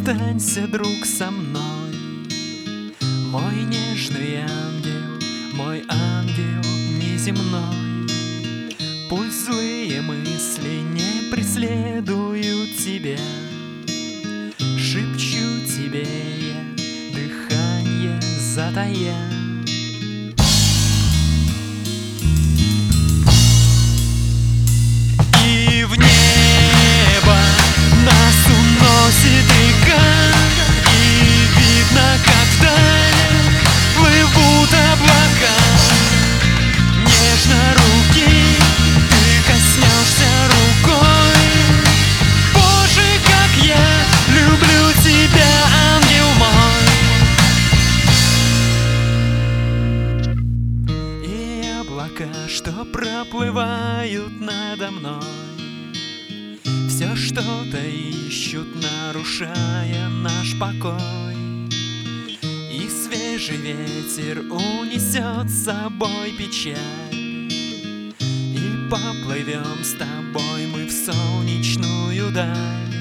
Останься, друг, со мной, мой нежный ангел, мой ангел неземной. Пусть злые мысли не преследуют тебя, шепчу тебе я, дыхание затая. И в небо нас уносит река, и видно, как вдаль плывут облака. Нежно руки ты коснешься рукой. Боже, как я люблю тебя, ангел мой. И облака, что проплывают надо мной, все что-то ищут, нарушая наш покой. И свежий ветер унесет с собой печаль, и поплывем с тобой мы в солнечную даль.